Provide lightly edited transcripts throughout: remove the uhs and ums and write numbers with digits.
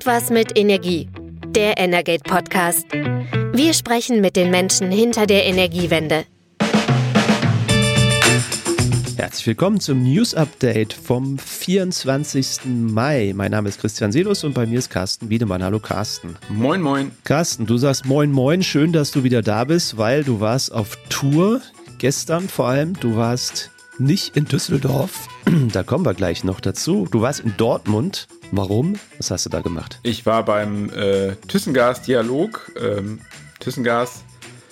Irgendwas mit Energie. Der Energate Podcast. Wir sprechen mit den Menschen hinter der Energiewende. Herzlich willkommen zum News Update vom 24. Mai. Mein Name ist Christian Selus und bei mir ist Carsten Wiedemann. Hallo Carsten. Moin, moin. Carsten, du sagst moin, moin. Schön, dass du wieder da bist, weil du warst auf Tour. Gestern vor allem. Du warst nicht in Düsseldorf. Da kommen wir gleich noch dazu. Du warst in Dortmund. Warum? Was hast du da gemacht? Ich war beim ThyssenGas-Dialog. ThyssenGas,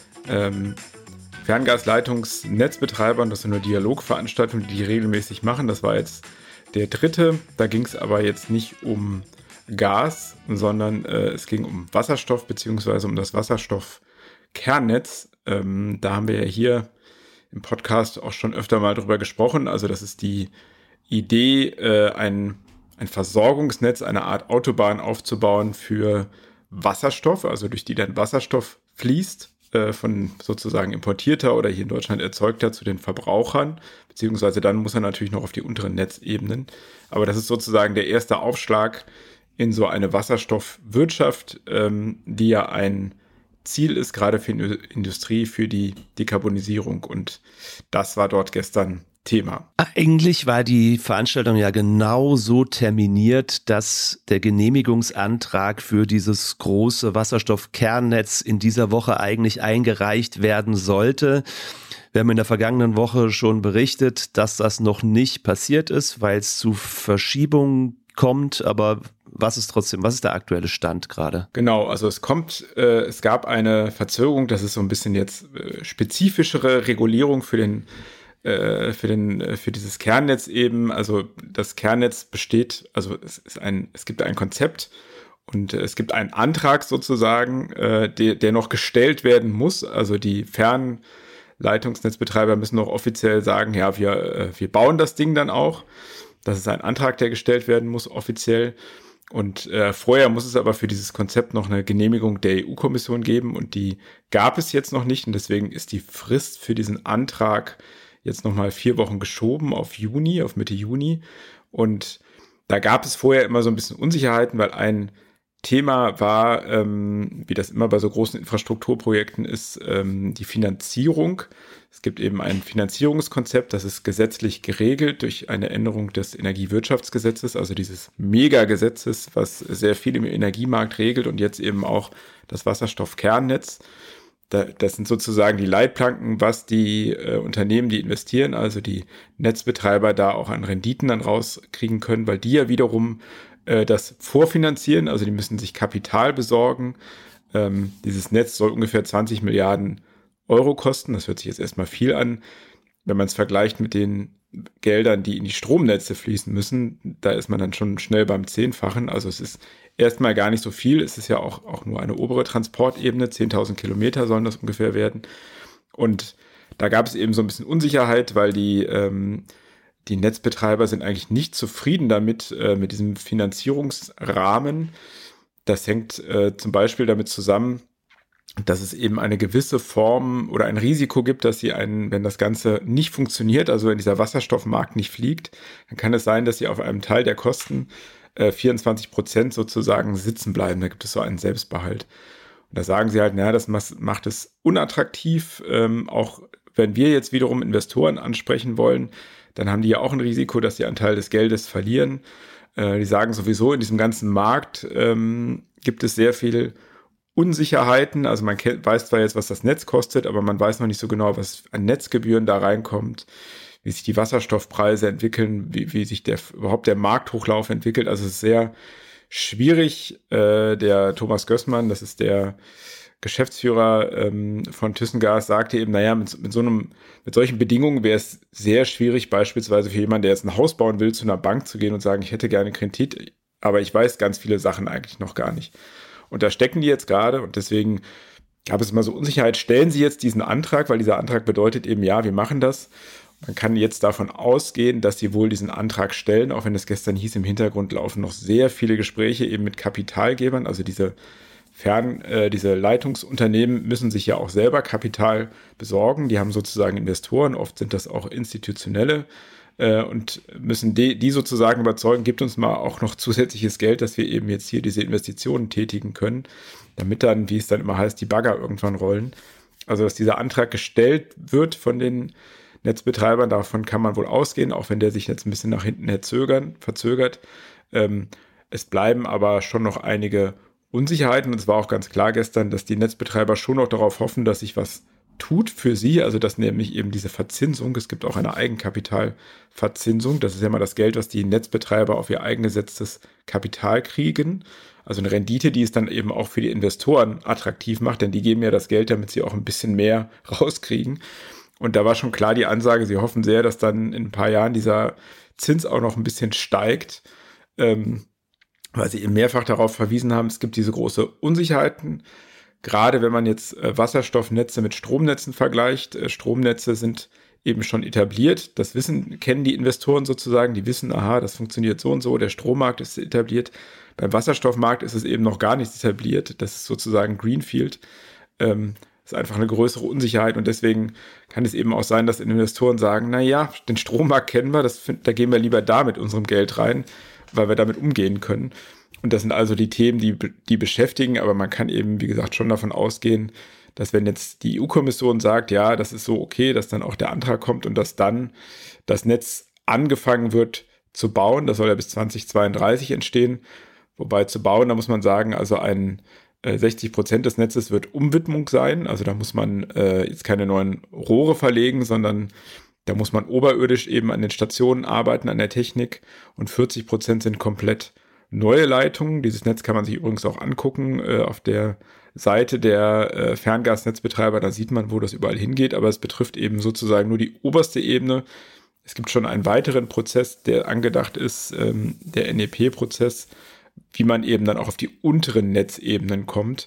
Ferngasleitungsnetzbetreiber, und das ist eine Dialogveranstaltung, die regelmäßig machen. Das war jetzt der dritte. Da ging es aber jetzt nicht um Gas, sondern es ging um Wasserstoff bzw. um das Wasserstoffkernnetz. Da haben wir ja hier im Podcast auch schon öfter mal drüber gesprochen. Also das ist die Idee, ein Versorgungsnetz, eine Art Autobahn aufzubauen für Wasserstoff, also durch die dann Wasserstoff fließt, von sozusagen importierter oder hier in Deutschland erzeugter zu den Verbrauchern, beziehungsweise dann muss er natürlich noch auf die unteren Netzebenen. Aber das ist sozusagen der erste Aufschlag in so eine Wasserstoffwirtschaft, die ja ein Ziel ist, gerade für die Industrie, für die Dekarbonisierung. Und das war dort gestern Thema. Eigentlich war die Veranstaltung ja genau so terminiert, dass der Genehmigungsantrag für dieses große Wasserstoffkernnetz in dieser Woche eigentlich eingereicht werden sollte. Wir haben in der vergangenen Woche schon berichtet, dass das noch nicht passiert ist, weil es zu Verschiebungen kommt, aber was ist der aktuelle Stand gerade? Genau, also es gab eine Verzögerung, das ist so ein bisschen jetzt spezifischere Regulierung für dieses Kernnetz eben. Also das Kernnetz besteht, also es gibt ein Konzept und es gibt einen Antrag sozusagen, der noch gestellt werden muss. Also die Fernleitungsnetzbetreiber müssen noch offiziell sagen, ja, wir bauen das Ding dann auch. Das ist ein Antrag, der gestellt werden muss, offiziell. Und vorher muss es aber für dieses Konzept noch eine Genehmigung der EU-Kommission geben, und die gab es jetzt noch nicht. Und deswegen ist die Frist für diesen Antrag jetzt nochmal 4 Wochen geschoben auf Mitte Juni. Und da gab es vorher immer so ein bisschen Unsicherheiten, weil ein Thema war, wie das immer bei so großen Infrastrukturprojekten ist, die Finanzierung. Es gibt eben ein Finanzierungskonzept, das ist gesetzlich geregelt durch eine Änderung des Energiewirtschaftsgesetzes, also dieses Megagesetzes, was sehr viel im Energiemarkt regelt, und jetzt eben auch das Wasserstoffkernnetz. Das sind sozusagen die Leitplanken, was die Unternehmen, die investieren, also die Netzbetreiber, da auch an Renditen dann rauskriegen können, weil die ja wiederum das vorfinanzieren, also die müssen sich Kapital besorgen. Dieses Netz soll ungefähr 20 Milliarden Euro kosten. Das hört sich jetzt erstmal viel an. Wenn man es vergleicht mit den Geldern, die in die Stromnetze fließen müssen, da ist man dann schon schnell beim 10-fachen. Also es ist erstmal gar nicht so viel. Es ist ja auch nur eine obere Transportebene. 10.000 Kilometer sollen das ungefähr werden. Und da gab es eben so ein bisschen Unsicherheit, weil die Netzbetreiber sind eigentlich nicht zufrieden damit, mit diesem Finanzierungsrahmen. Das hängt zum Beispiel damit zusammen, dass es eben eine gewisse Form oder ein Risiko gibt, dass wenn das Ganze nicht funktioniert, also wenn dieser Wasserstoffmarkt nicht fliegt, dann kann es sein, dass sie auf einem Teil der Kosten 24% sozusagen sitzen bleiben. Da gibt es so einen Selbstbehalt. Und da sagen sie halt, das macht es unattraktiv. Auch wenn wir jetzt wiederum Investoren ansprechen wollen, dann haben die ja auch ein Risiko, dass sie einen Teil des Geldes verlieren. Die sagen sowieso, in diesem ganzen Markt gibt es sehr viel Unsicherheiten. Also man weiß zwar jetzt, was das Netz kostet, aber man weiß noch nicht so genau, was an Netzgebühren da reinkommt, wie sich die Wasserstoffpreise entwickeln, wie sich überhaupt der Markthochlauf entwickelt. Also es ist sehr schwierig. Der Thomas Gößmann, das ist der Geschäftsführer von ThyssenGas, sagte eben, mit solchen Bedingungen wäre es sehr schwierig, beispielsweise für jemanden, der jetzt ein Haus bauen will, zu einer Bank zu gehen und sagen, ich hätte gerne Kredit, aber ich weiß ganz viele Sachen eigentlich noch gar nicht. Und da stecken die jetzt gerade, und deswegen gab es immer so Unsicherheit. Stellen Sie jetzt diesen Antrag, weil dieser Antrag bedeutet eben, ja, wir machen das. Man kann jetzt davon ausgehen, dass sie wohl diesen Antrag stellen, auch wenn es gestern hieß, im Hintergrund laufen noch sehr viele Gespräche eben mit Kapitalgebern. Also diese Leitungsunternehmen müssen sich ja auch selber Kapital besorgen. Die haben sozusagen Investoren, oft sind das auch institutionelle und müssen die sozusagen überzeugen, gibt uns mal auch noch zusätzliches Geld, dass wir eben jetzt hier diese Investitionen tätigen können, damit dann, wie es dann immer heißt, die Bagger irgendwann rollen. Also dass dieser Antrag gestellt wird von den Netzbetreibern, davon kann man wohl ausgehen, auch wenn der sich jetzt ein bisschen nach hinten verzögert. Es bleiben aber schon noch einige Unsicherheiten und es war auch ganz klar gestern, dass die Netzbetreiber schon noch darauf hoffen, dass sich was tut für sie, also dass nämlich eben diese Verzinsung, es gibt auch eine Eigenkapitalverzinsung, das ist ja immer das Geld, was die Netzbetreiber auf ihr eingesetztes Kapital kriegen, also eine Rendite, die es dann eben auch für die Investoren attraktiv macht, denn die geben ja das Geld, damit sie auch ein bisschen mehr rauskriegen. Und da war schon klar die Ansage, sie hoffen sehr, dass dann in ein paar Jahren dieser Zins auch noch ein bisschen steigt, weil sie eben mehrfach darauf verwiesen haben, es gibt diese große Unsicherheiten, gerade wenn man jetzt Wasserstoffnetze mit Stromnetzen vergleicht. Stromnetze sind eben schon etabliert, kennen die Investoren sozusagen, die wissen, aha, das funktioniert so und so, der Strommarkt ist etabliert. Beim Wasserstoffmarkt ist es eben noch gar nicht etabliert, das ist sozusagen Greenfield. Ist einfach eine größere Unsicherheit und deswegen kann es eben auch sein, dass Investoren sagen, naja, den Strommarkt kennen wir, da gehen wir lieber da mit unserem Geld rein, weil wir damit umgehen können. Und das sind also die Themen, die beschäftigen, aber man kann eben, wie gesagt, schon davon ausgehen, dass wenn jetzt die EU-Kommission sagt, ja, das ist so okay, dass dann auch der Antrag kommt und dass dann das Netz angefangen wird zu bauen, das soll ja bis 2032 entstehen, wobei zu bauen, da muss man sagen, also 60% des Netzes wird Umwidmung sein, also da muss man jetzt keine neuen Rohre verlegen, sondern da muss man oberirdisch eben an den Stationen arbeiten, an der Technik und 40% sind komplett neue Leitungen. Dieses Netz kann man sich übrigens auch angucken auf der Seite der Ferngasnetzbetreiber, da sieht man, wo das überall hingeht, aber es betrifft eben sozusagen nur die oberste Ebene. Es gibt schon einen weiteren Prozess, der angedacht ist, der NEP-Prozess, wie man eben dann auch auf die unteren Netzebenen kommt,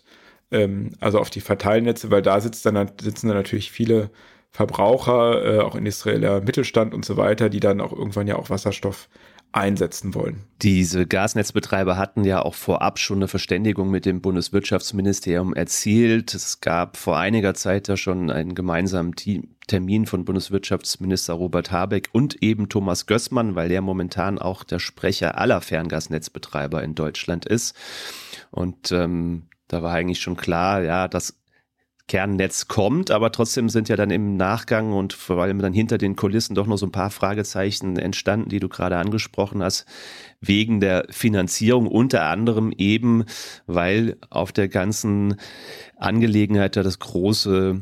also auf die Verteilnetze, weil da sitzen dann natürlich viele Verbraucher, auch industrieller Mittelstand und so weiter, die dann auch irgendwann ja auch Wasserstoff einsetzen wollen. Diese Gasnetzbetreiber hatten ja auch vorab schon eine Verständigung mit dem Bundeswirtschaftsministerium erzielt. Es gab vor einiger Zeit ja schon einen gemeinsamen Termin von Bundeswirtschaftsminister Robert Habeck und eben Thomas Gößmann, weil der momentan auch der Sprecher aller Ferngasnetzbetreiber in Deutschland ist. Und da war eigentlich schon klar, ja, das Kernnetz kommt, aber trotzdem sind ja dann im Nachgang und vor allem dann hinter den Kulissen doch noch so ein paar Fragezeichen entstanden, die du gerade angesprochen hast, wegen der Finanzierung, unter anderem eben, weil auf der ganzen Angelegenheit ja das große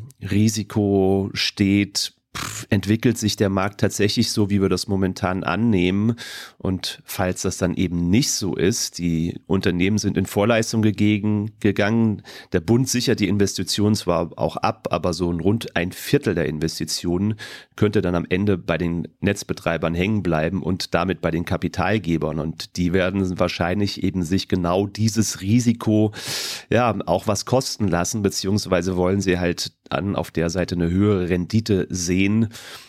Risiko steht, entwickelt sich der Markt tatsächlich so, wie wir das momentan annehmen? Und falls das dann eben nicht so ist, die Unternehmen sind in Vorleistung gegangen, der Bund sichert die Investitionen zwar auch ab, aber so rund ein Viertel der Investitionen könnte dann am Ende bei den Netzbetreibern hängen bleiben und damit bei den Kapitalgebern. Und die werden wahrscheinlich eben sich genau dieses Risiko ja auch was kosten lassen, beziehungsweise wollen sie halt auf der Seite eine höhere Rendite sehen.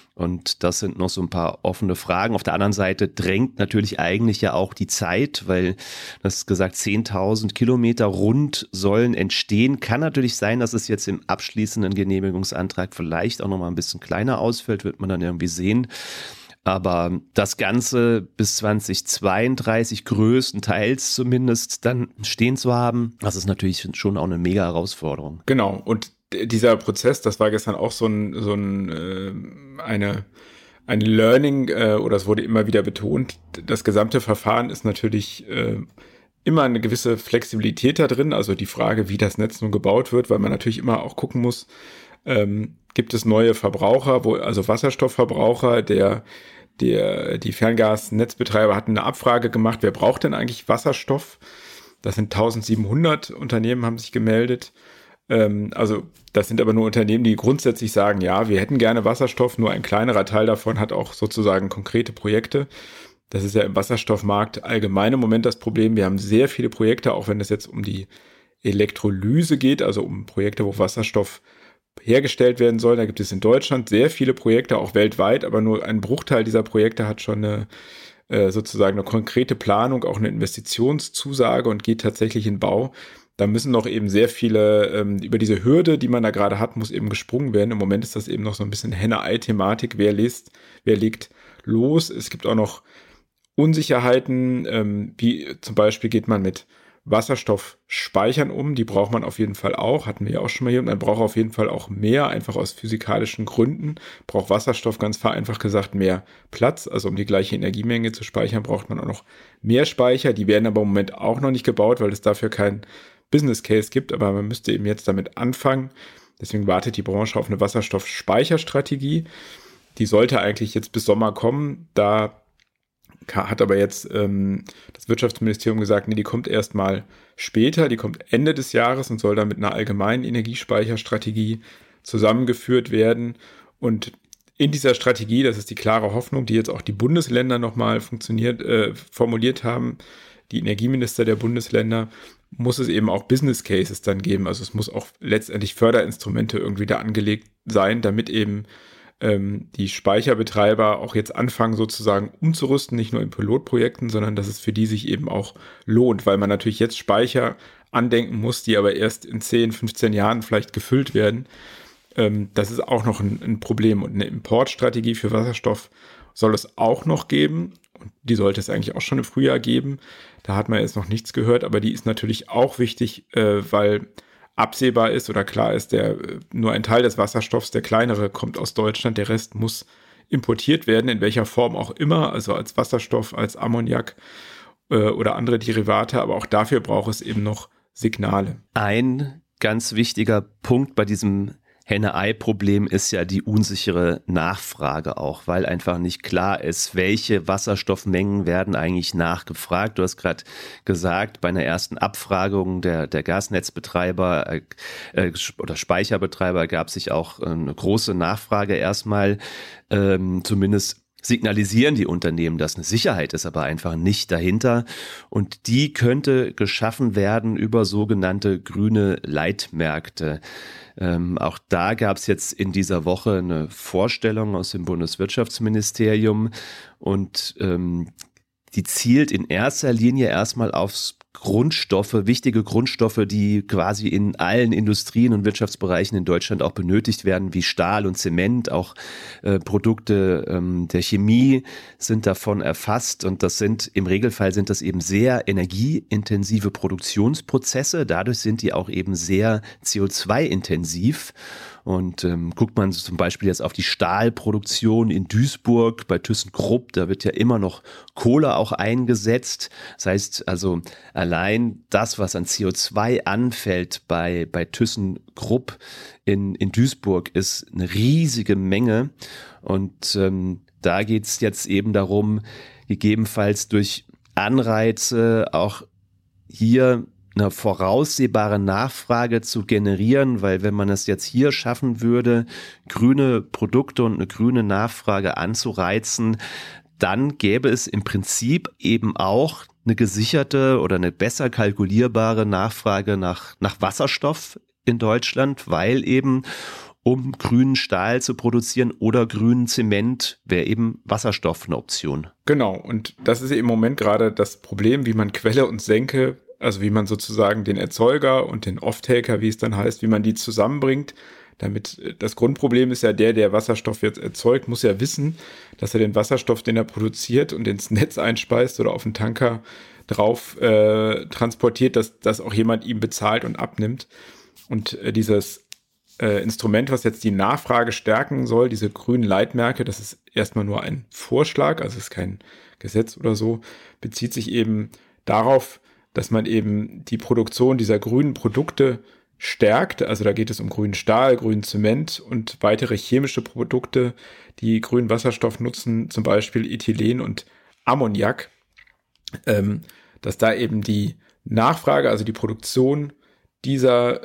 Und das sind noch so ein paar offene Fragen. Auf der anderen Seite drängt natürlich eigentlich ja auch die Zeit, weil das gesagt 10.000 Kilometer rund sollen entstehen. Kann natürlich sein, dass es jetzt im abschließenden Genehmigungsantrag vielleicht auch noch mal ein bisschen kleiner ausfällt, wird man dann irgendwie sehen. Aber das Ganze bis 2032 größtenteils zumindest dann stehen zu haben, das ist natürlich schon auch eine mega Herausforderung. Genau, und dieser Prozess, das war gestern auch eine Learning, oder es wurde immer wieder betont, das gesamte Verfahren ist natürlich immer eine gewisse Flexibilität da drin, also die Frage, wie das Netz nun gebaut wird, weil man natürlich immer auch gucken muss, gibt es neue Verbraucher, also Wasserstoffverbraucher, die Ferngasnetzbetreiber hatten eine Abfrage gemacht, wer braucht denn eigentlich Wasserstoff? Das sind 1700 Unternehmen, haben sich gemeldet. Also das sind aber nur Unternehmen, die grundsätzlich sagen, ja, wir hätten gerne Wasserstoff, nur ein kleinerer Teil davon hat auch sozusagen konkrete Projekte. Das ist ja im Wasserstoffmarkt allgemein im Moment das Problem. Wir haben sehr viele Projekte, auch wenn es jetzt um die Elektrolyse geht, also um Projekte, wo Wasserstoff hergestellt werden soll. Da gibt es in Deutschland sehr viele Projekte, auch weltweit, aber nur ein Bruchteil dieser Projekte hat schon sozusagen eine konkrete Planung, auch eine Investitionszusage und geht tatsächlich in Bau. Da müssen noch eben sehr viele, über diese Hürde, die man da gerade hat, muss eben gesprungen werden. Im Moment ist das eben noch so ein bisschen Henne-Ei-Thematik. Wer legt los. Es gibt auch noch Unsicherheiten, wie zum Beispiel geht man mit Wasserstoffspeichern um. Die braucht man auf jeden Fall auch, hatten wir ja auch schon mal hier. Und man braucht auf jeden Fall auch mehr, einfach aus physikalischen Gründen. Braucht Wasserstoff, ganz vereinfacht gesagt, mehr Platz. Also um die gleiche Energiemenge zu speichern, braucht man auch noch mehr Speicher. Die werden aber im Moment auch noch nicht gebaut, weil es dafür keinen Business Case gibt. Aber man müsste eben jetzt damit anfangen. Deswegen wartet die Branche auf eine Wasserstoffspeicherstrategie. Die sollte eigentlich jetzt bis Sommer kommen. Da hat aber jetzt das Wirtschaftsministerium gesagt, nee, die kommt erst mal später, die kommt Ende des Jahres und soll dann mit einer allgemeinen Energiespeicherstrategie zusammengeführt werden. Und in dieser Strategie, das ist die klare Hoffnung, die jetzt auch die Bundesländer nochmal formuliert haben, die Energieminister der Bundesländer, muss es eben auch Business Cases dann geben. Also es muss auch letztendlich Förderinstrumente irgendwie da angelegt sein, damit eben die Speicherbetreiber auch jetzt anfangen sozusagen umzurüsten, nicht nur in Pilotprojekten, sondern dass es für die sich eben auch lohnt, weil man natürlich jetzt Speicher andenken muss, die aber erst in 10, 15 Jahren vielleicht gefüllt werden. Das ist auch noch ein Problem. Und eine Importstrategie für Wasserstoff soll es auch noch geben. Und die sollte es eigentlich auch schon im Frühjahr geben. Da hat man jetzt noch nichts gehört, aber die ist natürlich auch wichtig, weil absehbar ist oder klar ist, nur ein Teil des Wasserstoffs, der kleinere, kommt aus Deutschland, der Rest muss importiert werden, in welcher Form auch immer, also als Wasserstoff, als Ammoniak oder andere Derivate, aber auch dafür braucht es eben noch Signale. Ein ganz wichtiger Punkt bei diesem Henne-Ei-Problem ist ja die unsichere Nachfrage auch, weil einfach nicht klar ist, welche Wasserstoffmengen werden eigentlich nachgefragt. Du hast gerade gesagt, bei einer ersten Abfragung der Gasnetzbetreiber oder Speicherbetreiber gab sich auch eine große Nachfrage erstmal, zumindest signalisieren die Unternehmen, dass eine Sicherheit ist, aber einfach nicht dahinter. Und die könnte geschaffen werden über sogenannte grüne Leitmärkte. Auch da gab es jetzt in dieser Woche eine Vorstellung aus dem Bundeswirtschaftsministerium und die zielt in erster Linie erstmal aufs wichtige Grundstoffe, die quasi in allen Industrien und Wirtschaftsbereichen in Deutschland auch benötigt werden, wie Stahl und Zement, auch Produkte der Chemie sind davon erfasst und im Regelfall sind das eben sehr energieintensive Produktionsprozesse, dadurch sind die auch eben sehr CO2-intensiv. Und guckt man zum Beispiel jetzt auf die Stahlproduktion in Duisburg bei ThyssenKrupp, da wird ja immer noch Kohle auch eingesetzt. Das heißt also allein das, was an CO2 anfällt bei ThyssenKrupp in Duisburg, ist eine riesige Menge. Und da geht es jetzt eben darum, gegebenenfalls durch Anreize auch hier eine voraussehbare Nachfrage zu generieren, weil wenn man es jetzt hier schaffen würde, grüne Produkte und eine grüne Nachfrage anzureizen, dann gäbe es im Prinzip eben auch eine gesicherte oder eine besser kalkulierbare Nachfrage nach Wasserstoff in Deutschland, weil eben um grünen Stahl zu produzieren oder grünen Zement wäre eben Wasserstoff eine Option. Genau, und das ist im Moment gerade das Problem, wie man Quelle und Senke, also wie man sozusagen den Erzeuger und den Off-Taker, wie es dann heißt, wie man die zusammenbringt. Damit das Grundproblem ist ja der Wasserstoff jetzt erzeugt, muss ja wissen, dass er den Wasserstoff, den er produziert und ins Netz einspeist oder auf den Tanker drauf transportiert, dass auch jemand ihm bezahlt und abnimmt. Und dieses Instrument, was jetzt die Nachfrage stärken soll, diese grünen Leitmärkte, das ist erstmal nur ein Vorschlag, also ist kein Gesetz oder so, bezieht sich eben darauf, dass man eben die Produktion dieser grünen Produkte stärkt. Also da geht es um grünen Stahl, grünen Zement und weitere chemische Produkte, die grünen Wasserstoff nutzen, zum Beispiel Ethylen und Ammoniak. Dass da eben die Nachfrage, also die Produktion dieser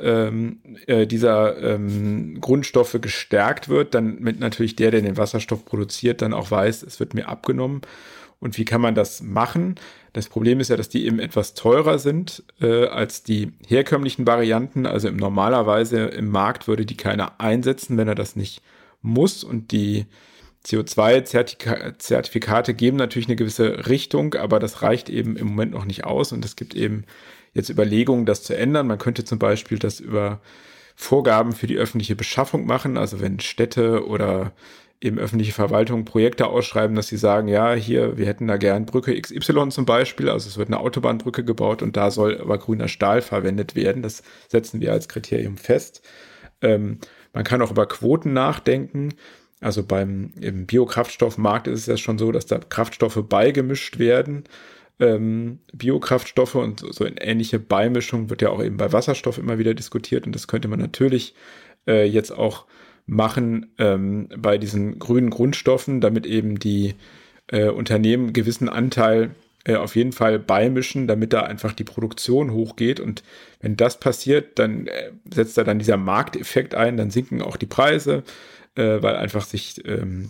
Grundstoffe gestärkt wird, damit natürlich der den Wasserstoff produziert, dann auch weiß, es wird mir abgenommen. Und wie kann man das machen? Das Problem ist ja, dass die eben etwas teurer sind als die herkömmlichen Varianten. Also normalerweise im Markt würde die keiner einsetzen, wenn er das nicht muss. Und die CO2-Zertifikate geben natürlich eine gewisse Richtung, aber das reicht eben im Moment noch nicht aus. Und es gibt eben jetzt Überlegungen, das zu ändern. Man könnte zum Beispiel das über Vorgaben für die öffentliche Beschaffung machen. Also wenn Städte oder eben öffentliche Verwaltungen Projekte ausschreiben, dass sie sagen, ja, hier, wir hätten da gern Brücke XY zum Beispiel, also es wird eine Autobahnbrücke gebaut und da soll aber grüner Stahl verwendet werden. Das setzen wir als Kriterium fest. Man kann auch über Quoten nachdenken. Also im Biokraftstoffmarkt ist es ja schon so, dass da Kraftstoffe beigemischt werden. Biokraftstoffe und so eine ähnliche Beimischung wird ja auch eben bei Wasserstoff immer wieder diskutiert und das könnte man natürlich jetzt auch machen bei diesen grünen Grundstoffen, damit eben die Unternehmen einen gewissen Anteil auf jeden Fall beimischen, damit da einfach die Produktion hochgeht und wenn das passiert, dann setzt da dann dieser Markteffekt ein, dann sinken auch die Preise, weil einfach sich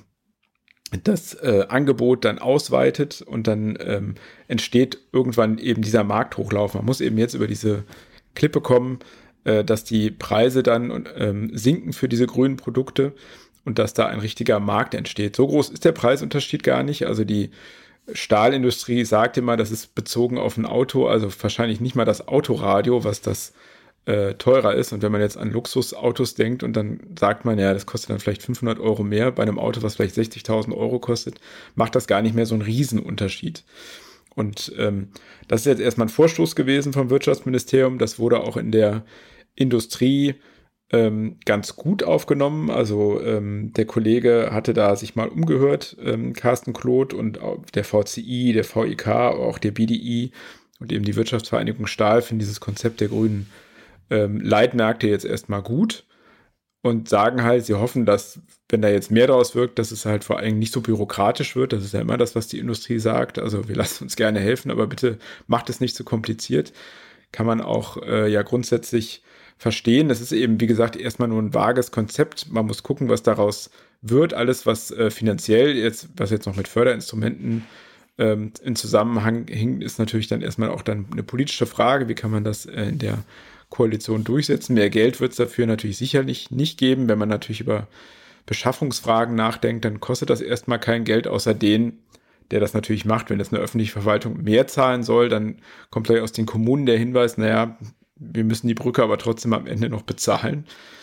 das Angebot dann ausweitet und dann entsteht irgendwann eben dieser Markthochlauf. Man muss eben jetzt über diese Klippe kommen, dass die Preise dann sinken für diese grünen Produkte und dass da ein richtiger Markt entsteht. So groß ist der Preisunterschied gar nicht. Also die Stahlindustrie sagt immer, das ist bezogen auf ein Auto, also wahrscheinlich nicht mal das Autoradio, was das teurer ist. Und wenn man jetzt an Luxusautos denkt und dann sagt man, ja, das kostet dann vielleicht 500 Euro mehr bei einem Auto, was vielleicht 60.000 Euro kostet, macht das gar nicht mehr so einen Riesenunterschied. Und das ist jetzt erstmal ein Vorstoß gewesen vom Wirtschaftsministerium. Das wurde auch in der Industrie ganz gut aufgenommen. Also der Kollege hatte da sich mal umgehört, Carsten Kloth und der VCI, der VIK, auch der BDI und eben die Wirtschaftsvereinigung Stahl finden dieses Konzept der grünen Leitmärkte jetzt erstmal gut und sagen halt, sie hoffen, dass, wenn da jetzt mehr daraus wirkt, dass es halt vor allem nicht so bürokratisch wird. Das ist ja immer das, was die Industrie sagt. Also wir lassen uns gerne helfen, aber bitte macht es nicht so kompliziert. Kann man auch ja grundsätzlich verstehen. Das ist eben, wie gesagt, erstmal nur ein vages Konzept. Man muss gucken, was daraus wird. Alles, was finanziell was jetzt noch mit Förderinstrumenten in Zusammenhang hängt, ist natürlich dann erstmal auch dann eine politische Frage. Wie kann man das in der Koalition durchsetzen? Mehr Geld wird es dafür natürlich sicherlich nicht geben. Wenn man natürlich über Beschaffungsfragen nachdenkt, dann kostet das erstmal kein Geld, außer den, der das natürlich macht. Wenn jetzt eine öffentliche Verwaltung mehr zahlen soll, dann kommt gleich aus den Kommunen der Hinweis, naja, wir müssen die Brücke aber trotzdem am Ende noch bezahlen.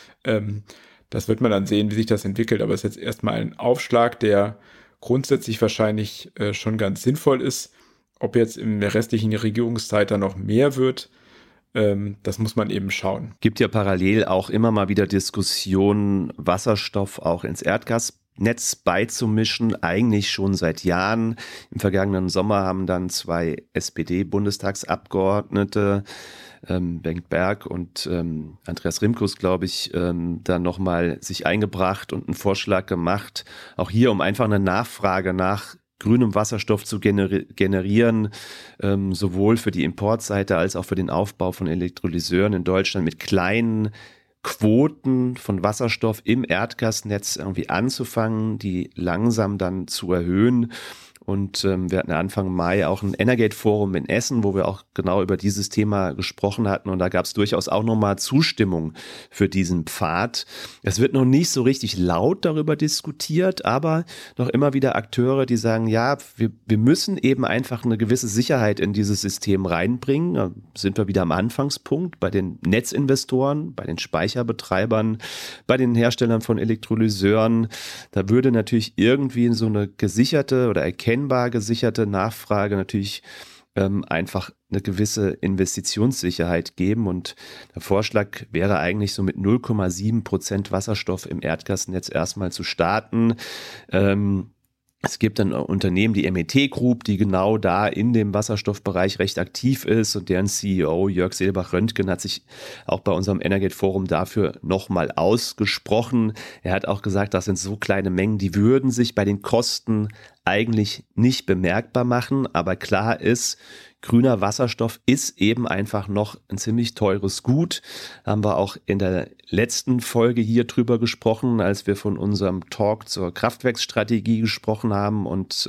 Das wird man dann sehen, wie sich das entwickelt. Aber es ist jetzt erstmal ein Aufschlag, der grundsätzlich wahrscheinlich schon ganz sinnvoll ist. Ob jetzt in der restlichen Regierungszeit dann noch mehr wird, das muss man eben schauen. Gibt ja parallel auch immer mal wieder Diskussionen, Wasserstoff auch ins Erdgasnetz beizumischen, eigentlich schon seit Jahren. Im vergangenen Sommer haben dann 2 SPD-Bundestagsabgeordnete, Bengt Berg und Andreas Rimkus, glaube ich, da nochmal sich eingebracht und einen Vorschlag gemacht, auch hier, um einfach eine Nachfrage nach grünem Wasserstoff zu generieren, sowohl für die Importseite als auch für den Aufbau von Elektrolyseuren in Deutschland mit kleinen Quoten von Wasserstoff im Erdgasnetz irgendwie anzufangen, die langsam dann zu erhöhen. Und wir hatten Anfang Mai auch ein Energate-Forum in Essen, wo wir auch genau über dieses Thema gesprochen hatten. Und da gab es durchaus auch nochmal Zustimmung für diesen Pfad. Es wird noch nicht so richtig laut darüber diskutiert, aber noch immer wieder Akteure, die sagen, ja, wir müssen eben einfach eine gewisse Sicherheit in dieses System reinbringen. Da sind wir wieder am Anfangspunkt bei den Netzinvestoren, bei den Speicherbetreibern, bei den Herstellern von Elektrolyseuren. Da würde natürlich irgendwie so eine gesicherte oder erkennbar gesicherte Nachfrage natürlich einfach eine gewisse Investitionssicherheit geben und der Vorschlag wäre eigentlich so mit 0,7% Wasserstoff im Erdgasnetz erstmal zu starten. Es gibt dann Unternehmen, die MET Group, die genau da in dem Wasserstoffbereich recht aktiv ist und deren CEO Jörg Seelbach-Röntgen hat sich auch bei unserem Energate Forum dafür nochmal ausgesprochen. Er hat auch gesagt, das sind so kleine Mengen, die würden sich bei den Kosten eigentlich nicht bemerkbar machen, aber klar ist, grüner Wasserstoff ist eben einfach noch ein ziemlich teures Gut. Haben wir auch in der letzten Folge hier drüber gesprochen, als wir von unserem Talk zur Kraftwerksstrategie gesprochen haben und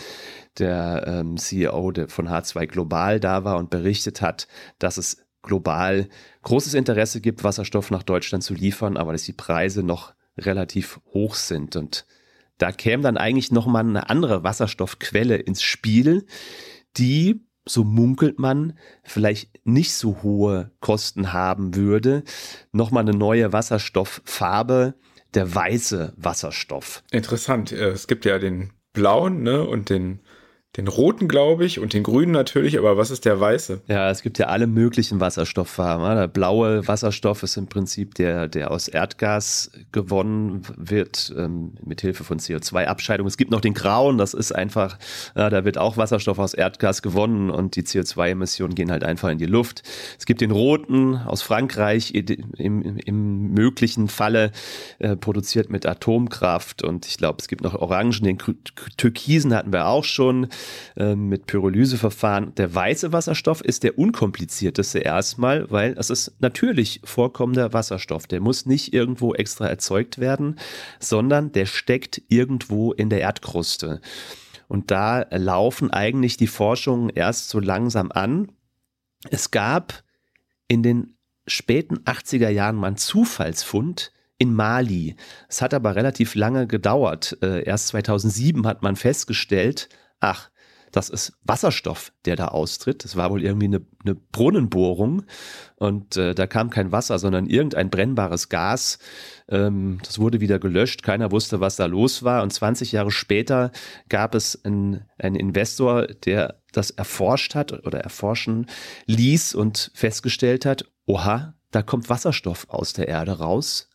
der CEO von H2 Global da war und berichtet hat, dass es global großes Interesse gibt, Wasserstoff nach Deutschland zu liefern, aber dass die Preise noch relativ hoch sind. Und da käme dann eigentlich nochmal eine andere Wasserstoffquelle ins Spiel, die, so munkelt man, vielleicht nicht so hohe Kosten haben würde. Nochmal eine neue Wasserstofffarbe, der weiße Wasserstoff. Interessant. Es gibt ja den blauen, ne, und den roten, glaube ich, und den grünen natürlich, aber was ist der weiße? Ja, es gibt ja alle möglichen Wasserstofffarben. Der blaue Wasserstoff ist im Prinzip der aus Erdgas gewonnen wird, mit Hilfe von CO2-Abscheidung. Es gibt noch den grauen, das ist einfach, da wird auch Wasserstoff aus Erdgas gewonnen und die CO2-Emissionen gehen halt einfach in die Luft. Es gibt den roten aus Frankreich, im möglichen Falle produziert mit Atomkraft, und ich glaube, es gibt noch Orangen, den türkisen hatten wir auch schon, mit Pyrolyseverfahren. Der weiße Wasserstoff ist der unkomplizierteste erstmal, weil es ist natürlich vorkommender Wasserstoff. Der muss nicht irgendwo extra erzeugt werden, sondern der steckt irgendwo in der Erdkruste. Und da laufen eigentlich die Forschungen erst so langsam an. Es gab in den späten 80er Jahren mal einen Zufallsfund in Mali. Es hat aber relativ lange gedauert. Erst 2007 hat man festgestellt, ach, das ist Wasserstoff, der da austritt. Das war wohl irgendwie eine Brunnenbohrung und da kam kein Wasser, sondern irgendein brennbares Gas. Das wurde wieder gelöscht. Keiner wusste, was da los war. Und 20 Jahre später gab es einen Investor, der das erforscht hat oder erforschen ließ und festgestellt hat, oha, da kommt Wasserstoff aus der Erde raus.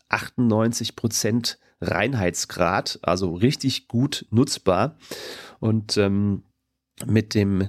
98% Reinheitsgrad, also richtig gut nutzbar. Und mit dem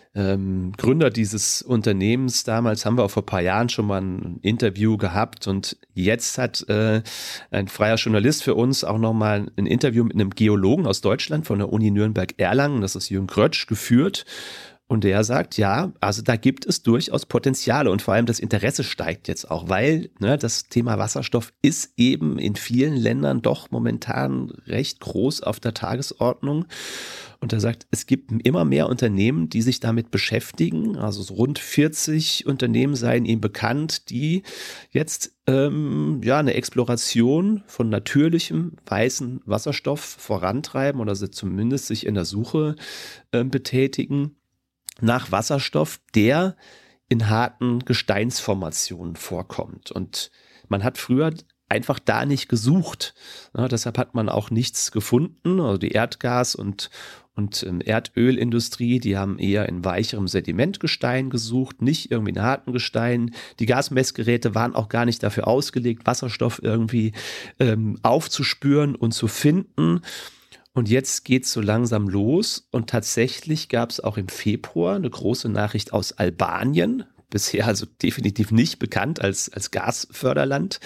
Gründer dieses Unternehmens damals haben wir auch vor ein paar Jahren schon mal ein Interview gehabt, und jetzt hat ein freier Journalist für uns auch nochmal ein Interview mit einem Geologen aus Deutschland von der Uni Nürnberg-Erlangen, das ist Jürgen Krötsch, geführt. Und der sagt, ja, also da gibt es durchaus Potenziale, und vor allem das Interesse steigt jetzt auch, weil das Thema Wasserstoff ist eben in vielen Ländern doch momentan recht groß auf der Tagesordnung. Und er sagt, es gibt immer mehr Unternehmen, die sich damit beschäftigen. Also so rund 40 Unternehmen seien ihm bekannt, die jetzt eine Exploration von natürlichem weißen Wasserstoff vorantreiben oder zumindest sich in der Suche betätigen nach Wasserstoff, der in harten Gesteinsformationen vorkommt. Und man hat früher einfach da nicht gesucht. Ja, deshalb hat man auch nichts gefunden. Also die Erdgas- und Erdölindustrie, die haben eher in weicherem Sedimentgestein gesucht, nicht irgendwie in harten Gesteinen. Die Gasmessgeräte waren auch gar nicht dafür ausgelegt, Wasserstoff irgendwie aufzuspüren und zu finden. Und jetzt geht es so langsam los, und tatsächlich gab es auch im Februar eine große Nachricht aus Albanien, bisher also definitiv nicht bekannt als Gasförderland,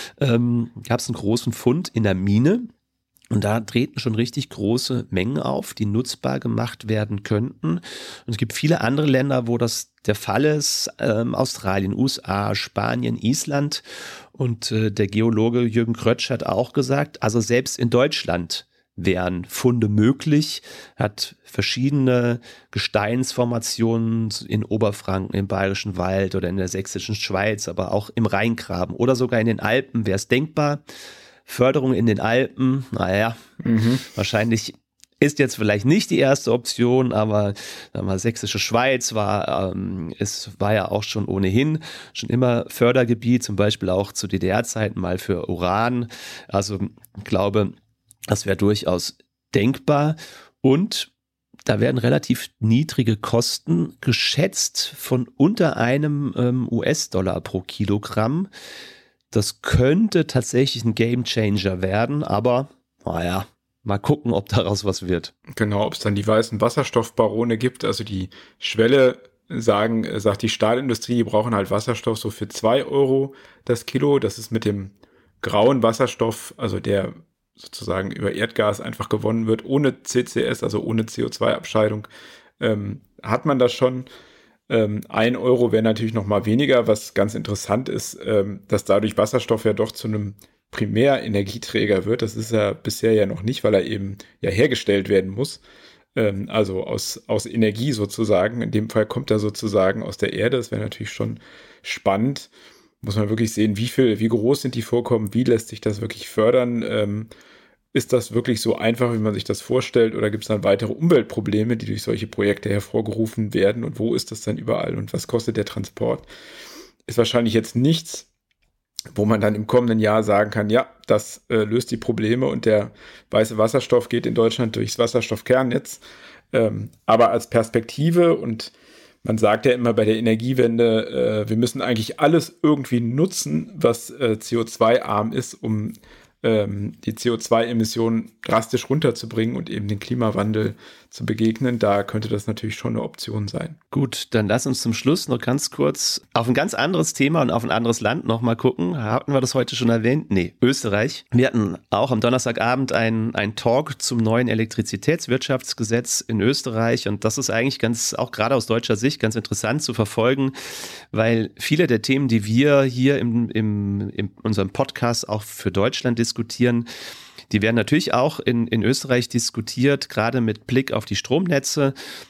gab es einen großen Fund in der Mine. Und da treten schon richtig große Mengen auf, die nutzbar gemacht werden könnten. Und es gibt viele andere Länder, wo das der Fall ist. Australien, USA, Spanien, Island. Und der Geologe Jürgen Krötsch hat auch gesagt, also selbst in Deutschland wären Funde möglich, hat verschiedene Gesteinsformationen in Oberfranken, im Bayerischen Wald oder in der Sächsischen Schweiz, aber auch im Rheingraben oder sogar in den Alpen wäre es denkbar. Förderung in den Alpen, wahrscheinlich ist jetzt vielleicht nicht die erste Option, aber Sächsische Schweiz war ja auch schon ohnehin schon immer Fördergebiet, zum Beispiel auch zu DDR-Zeiten mal für Uran. Also ich glaube, das wäre durchaus denkbar, und da werden relativ niedrige Kosten geschätzt von unter einem US-Dollar pro Kilogramm. Das könnte tatsächlich ein Gamechanger werden, aber naja, mal gucken, ob daraus was wird. Genau, ob es dann die weißen Wasserstoffbarone gibt, also die Schwelle sagt die Stahlindustrie, die brauchen halt Wasserstoff so für 2 Euro das Kilo. Das ist mit dem grauen Wasserstoff, also der sozusagen über Erdgas einfach gewonnen wird, ohne CCS, also ohne CO2-Abscheidung, hat man das schon. 1 Euro wäre natürlich noch mal weniger, was ganz interessant ist, dass dadurch Wasserstoff ja doch zu einem Primärenergieträger wird. Das ist er bisher ja noch nicht, weil er eben ja hergestellt werden muss. Also aus Energie sozusagen. In dem Fall kommt er sozusagen aus der Erde. Das wäre natürlich schon spannend. Muss man wirklich sehen, wie groß sind die Vorkommen, wie lässt sich das wirklich fördern? Ist das wirklich so einfach, wie man sich das vorstellt, oder gibt es dann weitere Umweltprobleme, die durch solche Projekte hervorgerufen werden, und wo ist das dann überall und was kostet der Transport? Ist wahrscheinlich jetzt nichts, wo man dann im kommenden Jahr sagen kann, ja, das löst die Probleme und der weiße Wasserstoff geht in Deutschland durchs Wasserstoffkernnetz. Aber als Perspektive, und man sagt ja immer bei der Energiewende, wir müssen eigentlich alles irgendwie nutzen, was CO2-arm ist, um die CO2-Emissionen drastisch runterzubringen und eben den Klimawandel zu begegnen. Da könnte das natürlich schon eine Option sein. Gut, dann lass uns zum Schluss noch ganz kurz auf ein ganz anderes Thema und auf ein anderes Land nochmal gucken. Hatten wir das heute schon erwähnt? Nee, Österreich. Wir hatten auch am Donnerstagabend einen Talk zum neuen Elektrizitätswirtschaftsgesetz in Österreich, und das ist eigentlich auch gerade aus deutscher Sicht ganz interessant zu verfolgen, weil viele der Themen, die wir hier in unserem Podcast auch für Deutschland diskutieren, die werden natürlich auch in Österreich diskutiert, gerade mit Blick auf die Stromnetze.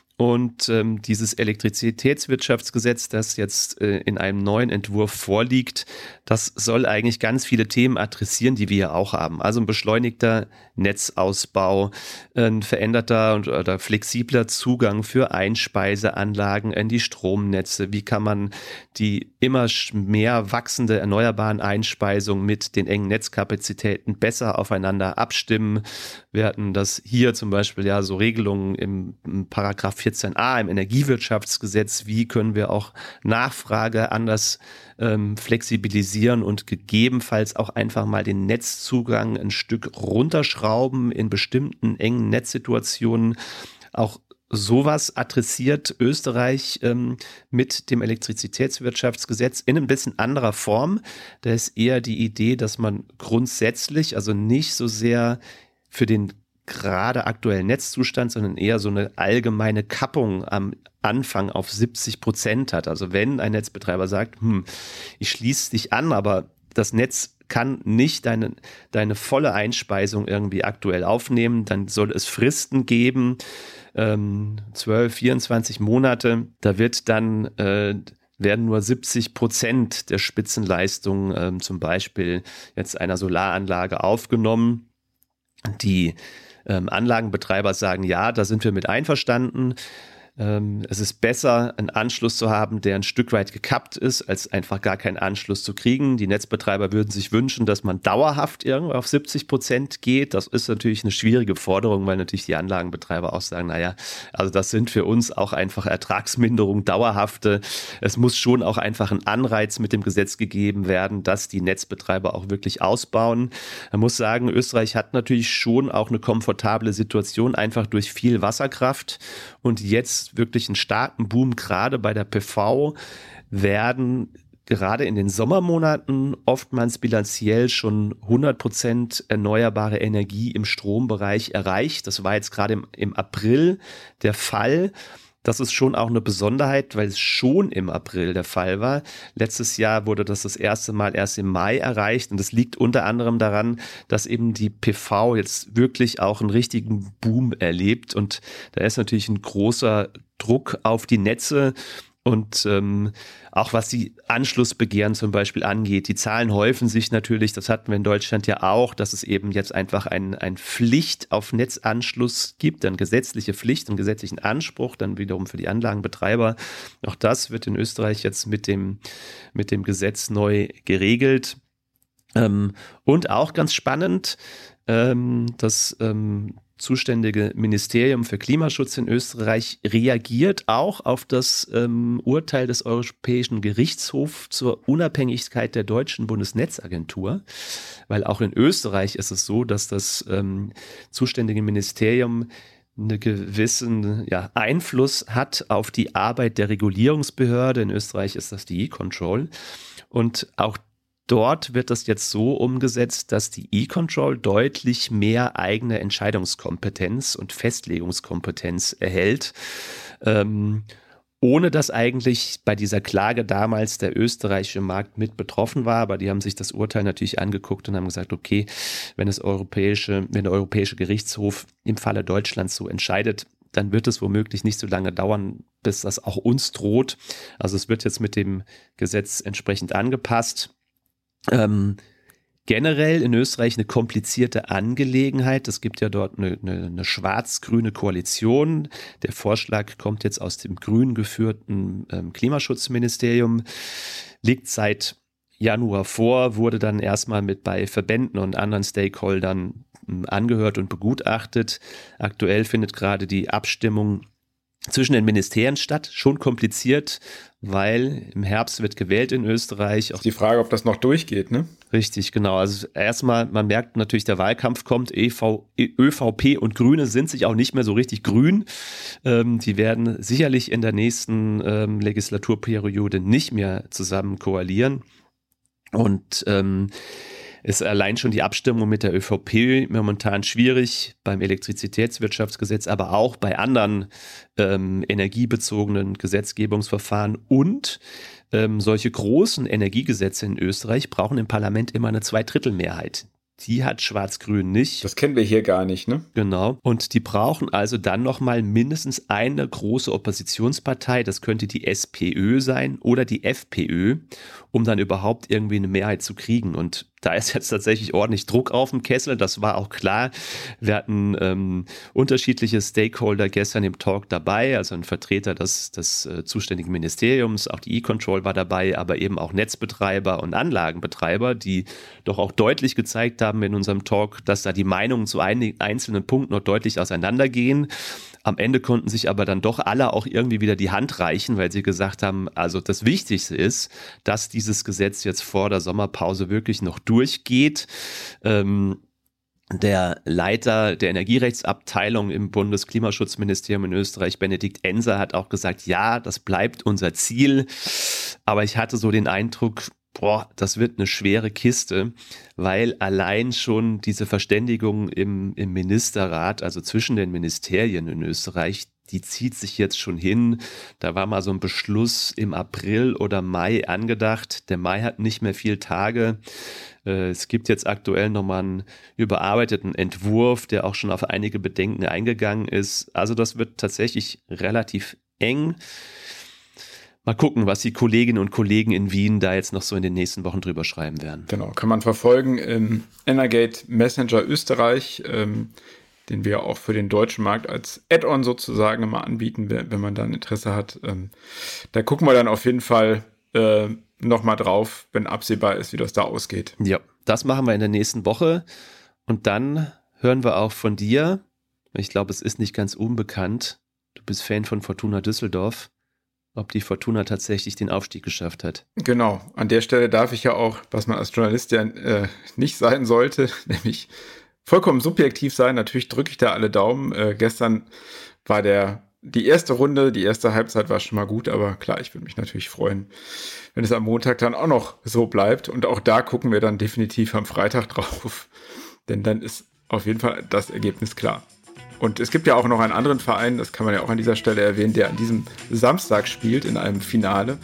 Und dieses Elektrizitätswirtschaftsgesetz, das jetzt in einem neuen Entwurf vorliegt, das soll eigentlich ganz viele Themen adressieren, die wir ja auch haben. Also ein beschleunigter Netzausbau, ein veränderter oder flexibler Zugang für Einspeiseanlagen in die Stromnetze. Wie kann man die immer mehr wachsende erneuerbaren Einspeisung mit den engen Netzkapazitäten besser aufeinander abstimmen? Wir hatten das hier zum Beispiel ja so Regelungen im Paragraph 14a im Energiewirtschaftsgesetz. Wie können wir auch Nachfrage anders flexibilisieren und gegebenenfalls auch einfach mal den Netzzugang ein Stück runterschrauben in bestimmten engen Netzsituationen? Auch sowas adressiert Österreich mit dem Elektrizitätswirtschaftsgesetz in ein bisschen anderer Form. Da ist eher die Idee, dass man grundsätzlich, also nicht so sehr für den gerade aktuellen Netzzustand, sondern eher so eine allgemeine Kappung am Anfang auf 70% hat. Also wenn ein Netzbetreiber sagt, ich schließe dich an, aber das Netz kann nicht deine volle Einspeisung irgendwie aktuell aufnehmen, dann soll es Fristen geben, 12, 24 Monate. Da werden nur 70% der Spitzenleistung zum Beispiel jetzt einer Solaranlage aufgenommen. Die Anlagenbetreiber sagen, ja, da sind wir mit einverstanden. Es ist besser, einen Anschluss zu haben, der ein Stück weit gekappt ist, als einfach gar keinen Anschluss zu kriegen. Die Netzbetreiber würden sich wünschen, dass man dauerhaft irgendwo auf 70% geht. Das ist natürlich eine schwierige Forderung, weil natürlich die Anlagenbetreiber auch sagen, naja, also das sind für uns auch einfach Ertragsminderung, dauerhafte. Es muss schon auch einfach ein Anreiz mit dem Gesetz gegeben werden, dass die Netzbetreiber auch wirklich ausbauen. Man muss sagen, Österreich hat natürlich schon auch eine komfortable Situation, einfach durch viel Wasserkraft, und jetzt wirklich einen starken Boom, gerade bei der PV, werden gerade in den Sommermonaten oftmals bilanziell schon 100% erneuerbare Energie im Strombereich erreicht. Das war jetzt gerade im April der Fall. Das ist schon auch eine Besonderheit, weil es schon im April der Fall war. Letztes Jahr wurde das erste Mal erst im Mai erreicht, und das liegt unter anderem daran, dass eben die PV jetzt wirklich auch einen richtigen Boom erlebt, und da ist natürlich ein großer Druck auf die Netze. Und auch was die Anschlussbegehren zum Beispiel angeht, die Zahlen häufen sich natürlich, das hatten wir in Deutschland ja auch, dass es eben jetzt einfach ein Pflicht auf Netzanschluss gibt, dann gesetzliche Pflicht und gesetzlichen Anspruch, dann wiederum für die Anlagenbetreiber. Auch das wird in Österreich jetzt mit dem Gesetz neu geregelt. Und auch ganz spannend, dass zuständige Ministerium für Klimaschutz in Österreich reagiert auch auf das Urteil des Europäischen Gerichtshofs zur Unabhängigkeit der deutschen Bundesnetzagentur, weil auch in Österreich ist es so, dass das zuständige Ministerium einen gewissen Einfluss hat auf die Arbeit der Regulierungsbehörde. In Österreich ist das die E-Control, und auch dort wird das jetzt so umgesetzt, dass die E-Control deutlich mehr eigene Entscheidungskompetenz und Festlegungskompetenz erhält, ohne dass eigentlich bei dieser Klage damals der österreichische Markt mit betroffen war. Aber die haben sich das Urteil natürlich angeguckt und haben gesagt, okay, wenn der Europäische Gerichtshof im Falle Deutschlands so entscheidet, dann wird es womöglich nicht so lange dauern, bis das auch uns droht. Also es wird jetzt mit dem Gesetz entsprechend angepasst. Generell in Österreich eine komplizierte Angelegenheit. Es gibt ja dort eine schwarz-grüne Koalition. Der Vorschlag kommt jetzt aus dem grün geführten Klimaschutzministerium, liegt seit Januar vor, wurde dann erstmal bei Verbänden und anderen Stakeholdern angehört und begutachtet. Aktuell findet gerade die Abstimmung zwischen den Ministerien statt. Schon kompliziert, weil im Herbst wird gewählt in Österreich. Auch die Frage, ob das noch durchgeht, ne? Richtig, genau. Also erstmal, man merkt natürlich, der Wahlkampf kommt. ÖVP und Grüne sind sich auch nicht mehr so richtig grün. Die werden sicherlich in der nächsten Legislaturperiode nicht mehr zusammen koalieren. Und ist allein schon die Abstimmung mit der ÖVP momentan schwierig beim Elektrizitätswirtschaftsgesetz, aber auch bei anderen energiebezogenen Gesetzgebungsverfahren. Und solche großen Energiegesetze in Österreich brauchen im Parlament immer eine Zweidrittelmehrheit. Die hat Schwarz-Grün nicht. Das kennen wir hier gar nicht, ne? Genau. Und die brauchen also dann nochmal mindestens eine große Oppositionspartei, das könnte die SPÖ sein oder die FPÖ, um dann überhaupt irgendwie eine Mehrheit zu kriegen. Und da ist jetzt tatsächlich ordentlich Druck auf dem Kessel, das war auch klar. Wir hatten unterschiedliche Stakeholder gestern im Talk dabei, also ein Vertreter des zuständigen Ministeriums, auch die E-Control war dabei, aber eben auch Netzbetreiber und Anlagenbetreiber, die doch auch deutlich gezeigt haben in unserem Talk, dass da die Meinungen zu einigen einzelnen Punkten noch deutlich auseinandergehen. Am Ende konnten sich aber dann doch alle auch irgendwie wieder die Hand reichen, weil sie gesagt haben, also das Wichtigste ist, dass dieses Gesetz jetzt vor der Sommerpause wirklich noch durchgeht. Der Leiter der Energierechtsabteilung im Bundesklimaschutzministerium in Österreich, Benedikt Enser, hat auch gesagt, ja, das bleibt unser Ziel. Aber ich hatte so den Eindruck, das wird eine schwere Kiste, weil allein schon diese Verständigung im Ministerrat, also zwischen den Ministerien in Österreich, die zieht sich jetzt schon hin. Da war mal so ein Beschluss im April oder Mai angedacht. Der Mai hat nicht mehr viel Tage. Es gibt jetzt aktuell nochmal einen überarbeiteten Entwurf, der auch schon auf einige Bedenken eingegangen ist. Also das wird tatsächlich relativ eng. Mal gucken, was die Kolleginnen und Kollegen in Wien da jetzt noch so in den nächsten Wochen drüber schreiben werden. Genau, kann man verfolgen im Energate Messenger Österreich, den wir auch für den deutschen Markt als Add-on sozusagen immer anbieten, wenn man da ein Interesse hat. Da gucken wir dann auf jeden Fall nochmal drauf, wenn absehbar ist, wie das da ausgeht. Ja, das machen wir in der nächsten Woche. Und dann hören wir auch von dir, ich glaube, es ist nicht ganz unbekannt, du bist Fan von Fortuna Düsseldorf, ob die Fortuna tatsächlich den Aufstieg geschafft hat. Genau, an der Stelle darf ich ja auch, was man als Journalist ja nicht sein sollte, nämlich vollkommen subjektiv sein. Natürlich drücke ich da alle Daumen. Gestern war die erste Runde, die erste Halbzeit war schon mal gut, aber klar, ich würde mich natürlich freuen, wenn es am Montag dann auch noch so bleibt. Und auch da gucken wir dann definitiv am Freitag drauf, denn dann ist auf jeden Fall das Ergebnis klar. Und es gibt ja auch noch einen anderen Verein, das kann man ja auch an dieser Stelle erwähnen, der an diesem Samstag spielt in einem Finale,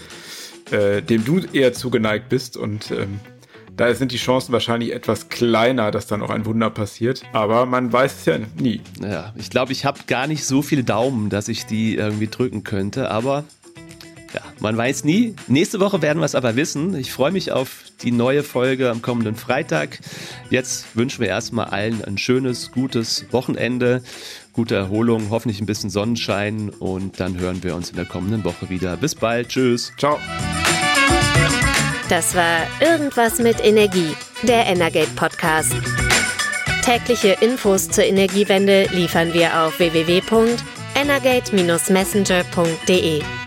dem du eher zugeneigt bist. Und da sind die Chancen wahrscheinlich etwas kleiner, dass dann auch ein Wunder passiert. Aber man weiß es ja nie. Ja, ich glaube, ich habe gar nicht so viele Daumen, dass ich die irgendwie drücken könnte. Aber ja, man weiß nie. Nächste Woche werden wir es aber wissen. Ich freue mich auf die neue Folge am kommenden Freitag. Jetzt wünschen wir erstmal allen ein schönes, gutes Wochenende, gute Erholung, hoffentlich ein bisschen Sonnenschein und dann hören wir uns in der kommenden Woche wieder. Bis bald. Tschüss. Ciao. Das war Irgendwas mit Energie, der Energate Podcast. Tägliche Infos zur Energiewende liefern wir auf www.energate-messenger.de.